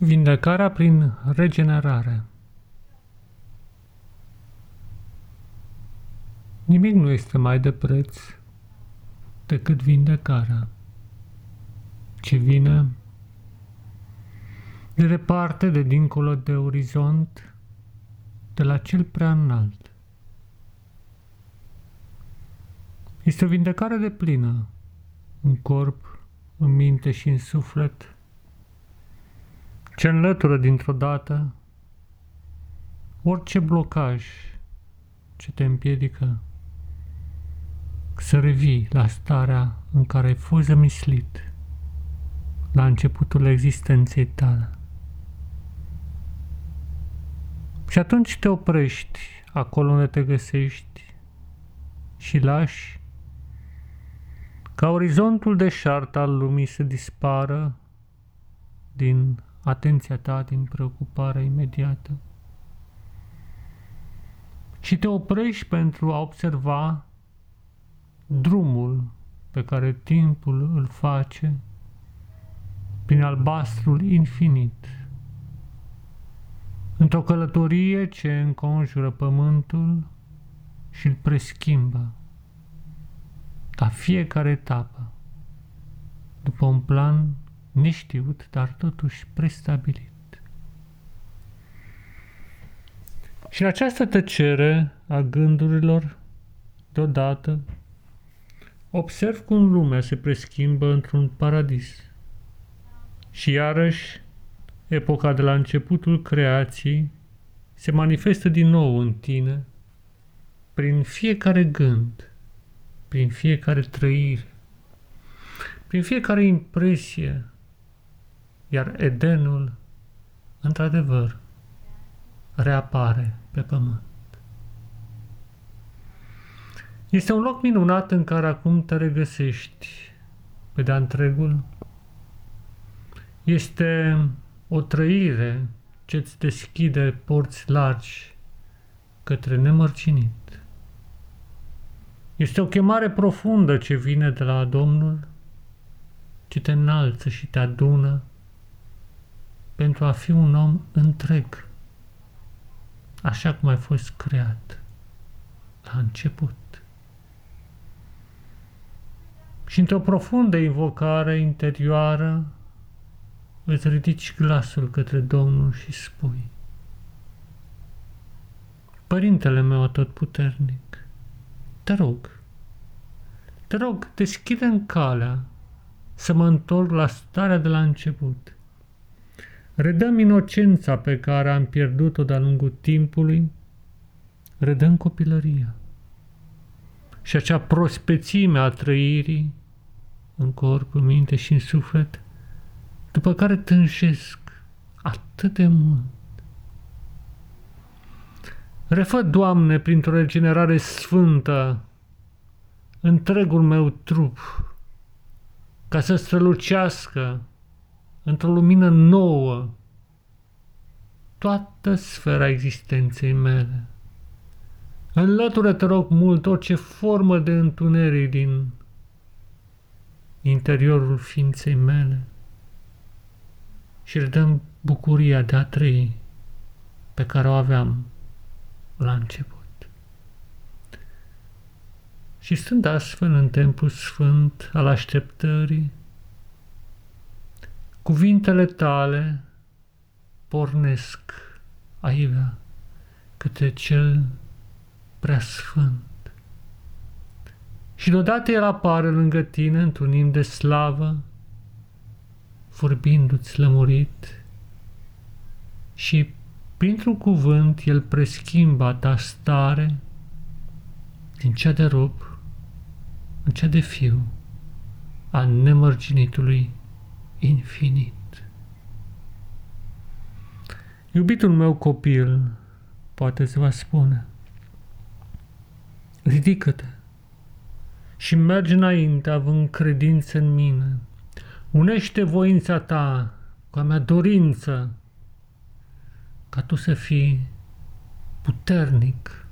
Vindecarea prin regenerare. Nimic nu este mai de preț decât vindecarea, ce vine de departe, de dincolo de orizont, de la cel prea înalt. Este o vindecare deplină în corp, în minte și în suflet, ce înlătură dintr-o dată orice blocaj ce te împiedică să revii la starea în care ai fost zămislit la începutul existenței tale. Și atunci te oprești acolo unde te găsești și lași ca orizontul deșart al lumii să dispară din atenția ta, din preocuparea imediată. Și te oprești pentru a observa drumul pe care timpul îl face prin albastrul infinit, într-o călătorie ce înconjură pământul și îl preschimbă la fiecare etapă, după un plan neștiut, dar totuși prestabilit. Și în această tăcere a gândurilor, deodată, observ cum lumea se preschimbă într-un paradis. Și iarăși, epoca de la începutul creației se manifestă din nou în tine, prin fiecare gând, prin fiecare trăire, prin fiecare impresie, iar Edenul, într-adevăr, reapare pe pământ. Este un loc minunat în care acum te regăsești pe de-a întregul. Este o trăire ce îți deschide porți largi către nemărginit. Este o chemare profundă ce vine de la Domnul, ce te înalță și te adună pentru a fi un om întreg, așa cum ai fost creat la început. Și într-o profundă invocare interioară îți ridici glasul către Domnul și spui: Părintele meu atotputernic, te rog, deschide-mi calea să mă întorc la starea de la început. Redă-mi inocența pe care am pierdut-o de-a lungul timpului, redă-mi copilăria și acea prospețime a trăirii în corp, în minte și în suflet, după care tânjesc atât de mult. Refă, Doamne, printr-o regenerare sfântă, întregul meu trup, ca să strălucească într-o lumină nouă toată sfera existenței mele. Înlătură, te rog mult, orice formă de întuneric din interiorul ființei mele și redăm bucuria de a trăi pe care o aveam la început. Și stând astfel în templul sfânt al așteptării, cuvintele tale pornesc aivea către cel preasfânt. Și deodată el apare lângă tine într-un imn de slavă, vorbindu-ți lămurit, și printr-un cuvânt el preschimbă a ta stare din cea de rob în cea de fiu al nemărginitului infinit. Iubitul meu copil, poate se va spune, ridică-te și mergi înainte având credință în mine. Unește voința ta cu a mea dorință ca tu să fii puternic,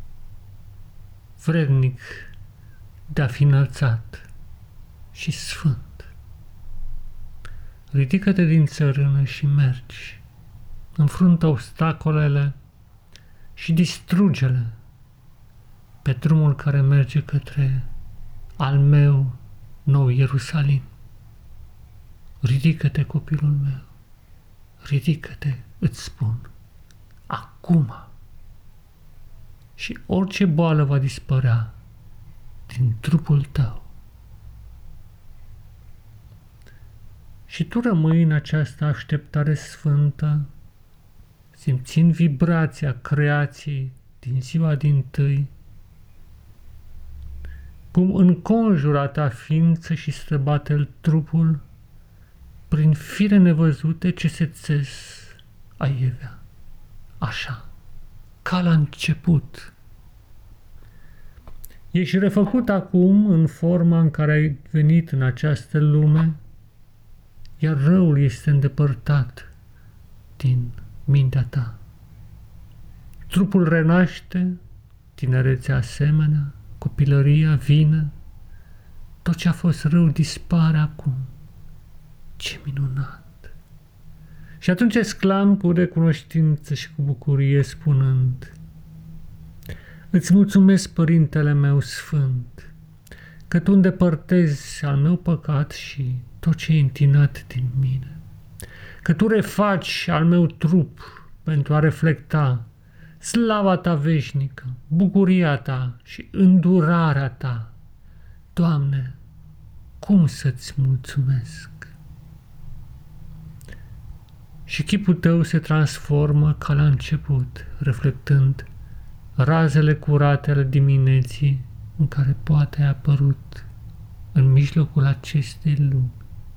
vrednic de a fi înălțat și sfânt. ridică-te din țărână și mergi. Înfruntă obstacolele și distruge-le pe drumul care merge către al meu nou Ierusalim. Ridică-te, copilul meu, ridică-te, îți spun, acum. Și orice boală va dispărea din trupul tău. Și tu rămâi în această așteptare sfântă, simțind vibrația creației din ziua dintâi, cum înconjură ta ființă și străbate trupul prin fire nevăzute ce se țes aievea. Așa, ca la început. Ești refăcut acum în forma în care ai venit în această lume, iar răul este îndepărtat din mintea ta. Trupul renaște, tinerețea asemenea, copilăria vine, tot ce a fost rău dispare acum. Ce minunat! Și atunci exclam cu recunoștință și cu bucurie spunând: îți mulțumesc, Părintele meu Sfânt, că tu îndepărtezi al meu păcat și tot ce e întinat din mine, că tu refaci al meu trup pentru a reflecta slava ta veșnică, bucuria ta și îndurarea ta. Doamne, cum să-ți mulțumesc? Și chipul tău se transformă ca la început, reflectând razele curate ale dimineții în care poate ai apărut în mijlocul acestei lumi.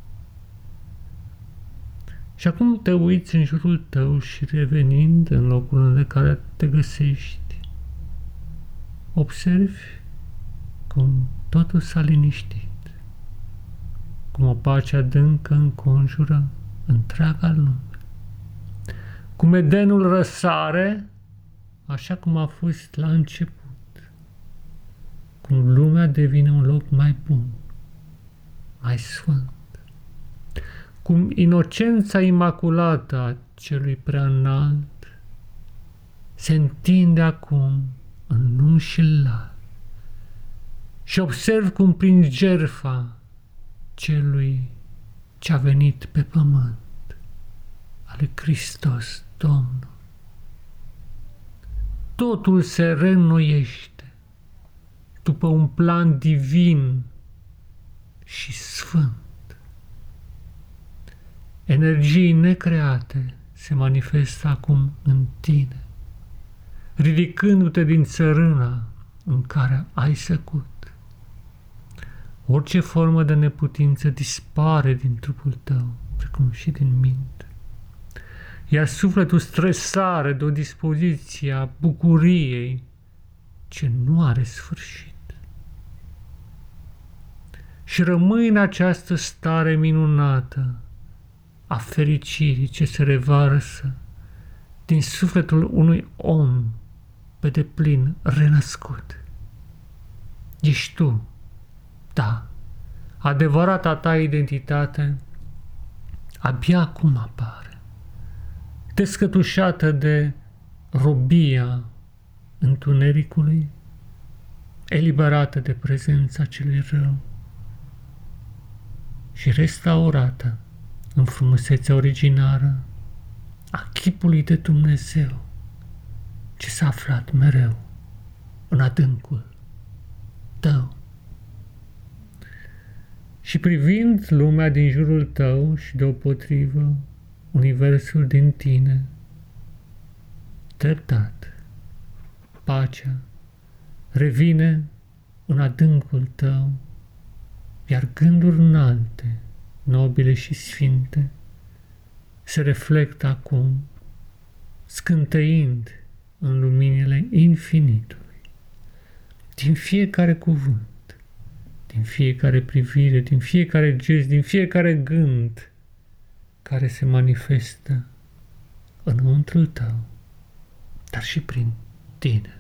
Și acum te uiți în jurul tău și revenind în locul în care te găsești, observi cum totul s-a liniștit, cum o pace adâncă înconjură întreaga lume, cum Edenul răsare așa cum a fost la început, cum lumea devine un loc mai bun, mai sfânt, cum inocența imaculată a celui prea înalt se întinde acum în lung și lar și observ cum prin jertfa celui ce a venit pe pământ, al lui Hristos Domnul, totul se reînnoiește după un plan divin și sfânt. Energii necreate se manifestă acum în tine, ridicându-te din țărâna în care ai săcut. Orice formă de neputință dispare din trupul tău, precum și din minte, iar sufletul stresare de o dispoziție a bucuriei ce nu are sfârșit. Și rămâi în această stare minunată a fericirii ce se revarsă din sufletul unui om pe deplin renăscut. Ești tu, da, adevărata ta identitate abia acum apare, descătușată de robia întunericului, eliberată de prezența celui rău și restaurată în frumusețea originară a chipului de Dumnezeu ce s-a aflat mereu în adâncul tău. Și privind lumea din jurul tău și deopotrivă universul din tine, treptat, pacea revine în adâncul tău, iar gânduri înalte, nobile și sfinte se reflectă acum, scânteind în luminile infinitului. Din fiecare cuvânt, din fiecare privire, din fiecare gest, din fiecare gând care se manifestă înăuntrul tău, dar și prin tine.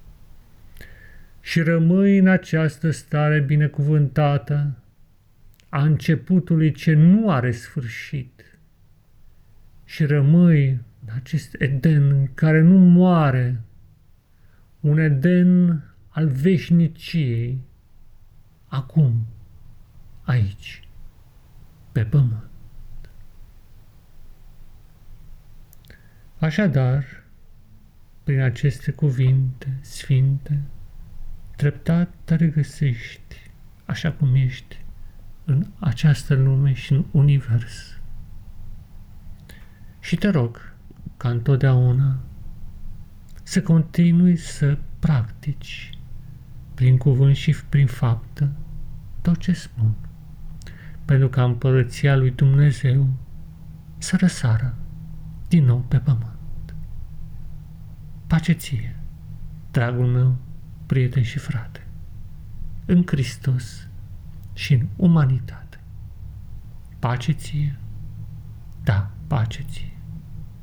Și rămâi în această stare binecuvântată a începutului ce nu are sfârșit și rămâi în acest Eden în care nu moare, un Eden al veșniciei, acum, aici, pe pământ. Așadar, prin aceste cuvinte sfinte, treptat te regăsești așa cum ești în această lume și în univers. Și te rog ca întotdeauna să continui să practici prin cuvânt și prin faptă tot ce spun, pentru ca împărăția lui Dumnezeu să răsară din nou pe pământ. Pace ție, dragul meu, prieten și frate, în Hristos și în umanitate. Pace ție, da, pace ție.